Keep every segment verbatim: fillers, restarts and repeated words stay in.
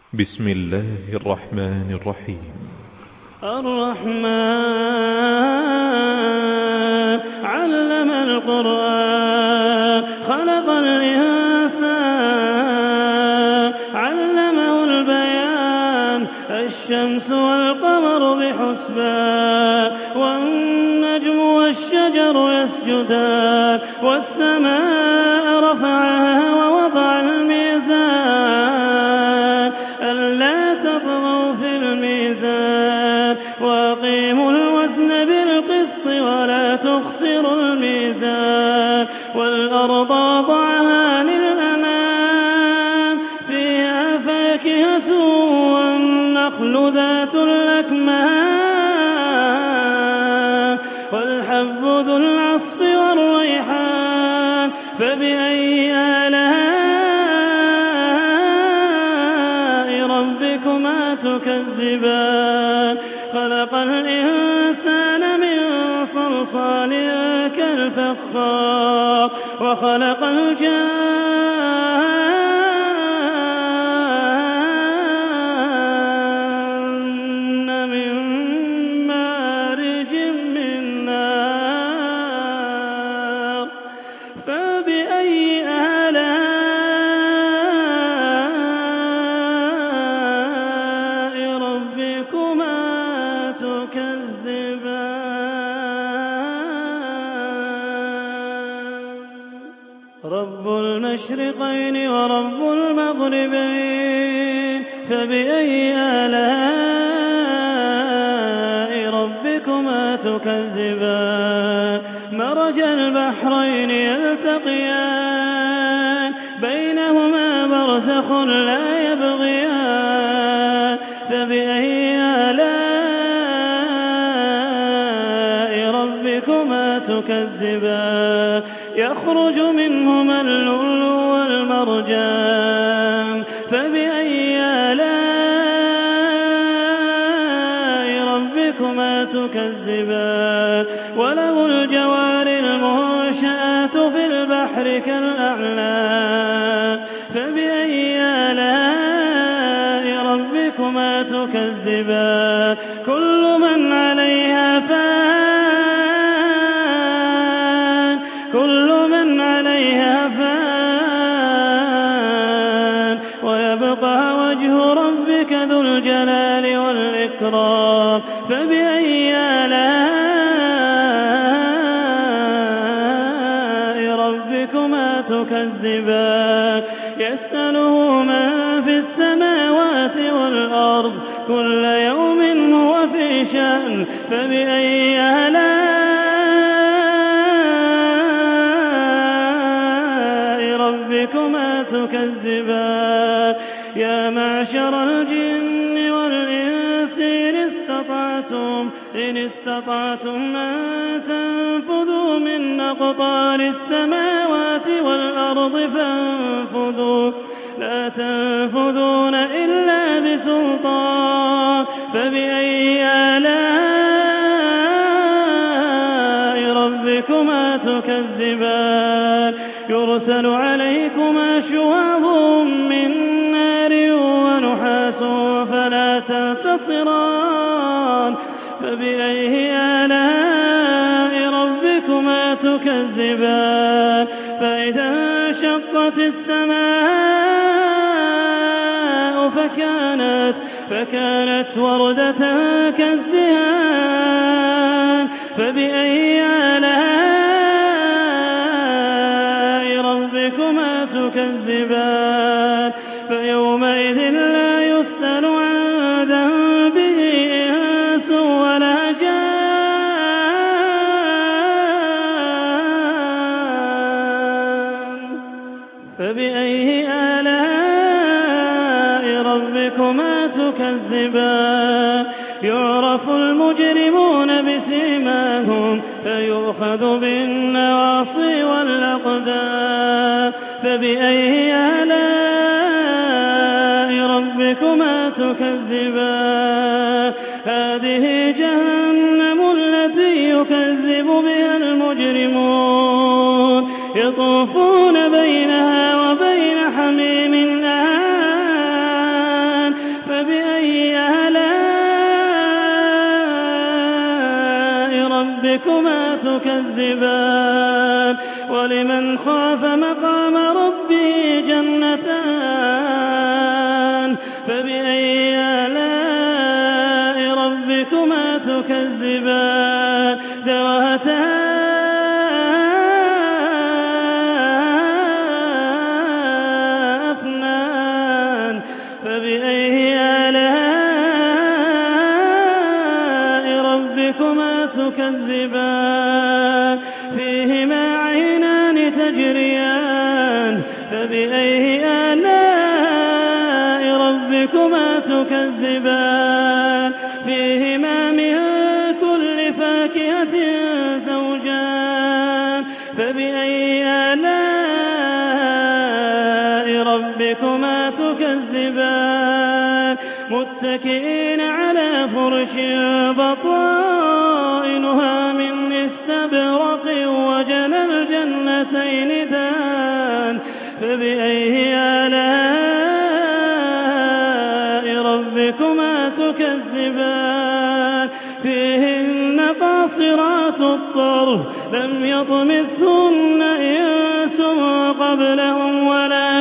بسم الله الرحمن الرحيم. الرحمن علم القرآن خلق الإنسان علمه البيان الشمس والقمر بحسبان والنجم والشجر يسجدان والسماء رفعها ووضع الميزان ألا تطغوا في الميزان وأقيموا الوزن بالقسط ولا تخسروا الميزان والأرض وضعها للأنام فيها فاكهة والنخل ذات الأكمام والحب ذو العصف والريحان فبأي آلاء ربكما تكذبان خلق الإنسان من صلصال كالفخار وخلق الجان من مارج من نار فبأي آلاء ربكما تكذبان رب المشرقين ورب المغربين فبأي آلاء ربكما تكذبان مرج البحرين يلتقيان بينهما برزخ لا يبغيان فبأي آلاء ربكما تكذبان يخرج منهما اللؤلؤ والمرجان فبأي آلاء ربكما تكذبان وله الجوار المنشآت في البحر كالأعلام فبأي آلاء ربكما تكذبان كل من عليها فان كل من عليها فان ويبقى وجه ربك ذو الجلال والإكرام فبأي آلاء ربكما تكذبان يسأله من في السماوات والأرض كل يوم هو في شأن فبأي آلاء ربكما تكذبان يا معشر الجن والإنس إن استطعتم إن استطعتم أن تنفذوا من أقطار السماوات والأرض فانفذوا لا تنفذون إلا بسلطان فبأي آلاء ربكما تكذبان يرسل عليكما شواظ من نار ونحاس فلا تنتصران فبأي آلاء ربكما تكذبان فإذا انشقت السماء فكانت فكانت وردة كالدهان فبأي آلاء ربكما تكذبان فيومئذ لا يسأل عن ذنبه إنس ولا جان فبأي آلاء ربكما تكذبان يعرف المجرمون بسيماهم فيؤخذ بالنواصي والأقدام فبأي آلاء ربكما تكذبان هذه جهنم التي يكذب بها المجرمون يطوفون بينها وبين حميم آن تكذبان ولمن خاف مقام ربه جنتان فبأي آلاء ربكما تكذبان ذواتان أفنان فبأي آلاء ربكما تكذبان فيهما عينان تجريان فبأي آلاء ربكما تكذبان فيهما من كل فاكهة زوجان فبأي آلاء ربكما تكذبان متكئين على فرش بطائنها من استبرق وجنى الجنتين دان فبأي آلاء ربكما تكذبان فيهن قاصرات الطرف لم يطمثهن إنس قبلهم ولا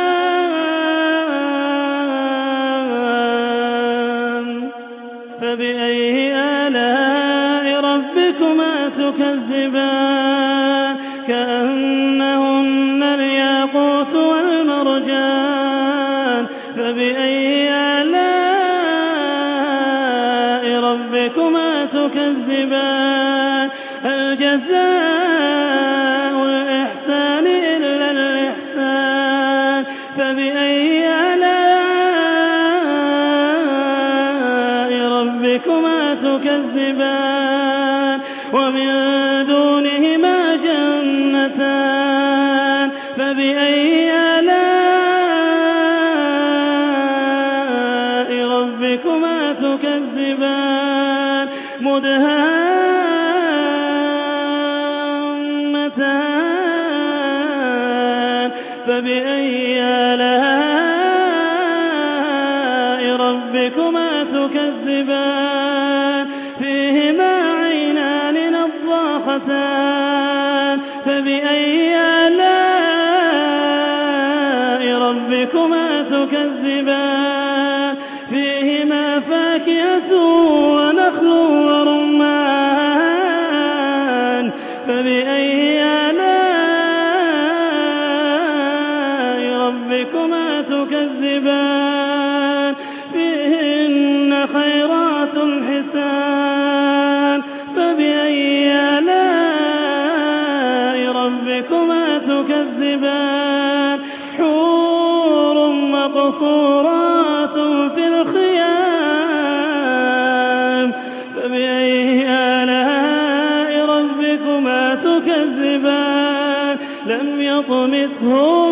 جان فبأي آلاء ربكما تكذبان كأنهن الياقوت والمرجان فبأي آلاء ربكما تكذبان هل جزاء الإحسان إلا الإحسان فبأي آلاء ربكما تكذبان ومن دونهما جنتان فبأي آلاء ربكما تكذبان مدهامتان فبأي آلاء ربكما تكذبان فيهما عينان نضاختان فبأي آلاء ربكما تكذبان فيهما فاكهة ونخل ورمان فبأي آلاء ربكما تكذبان فيهن خيرات حسان فبأي آلاء ربكما تكذبان حور مقصورات في الخيام فبأي آلاء ربكما تكذبان لم يطمثهن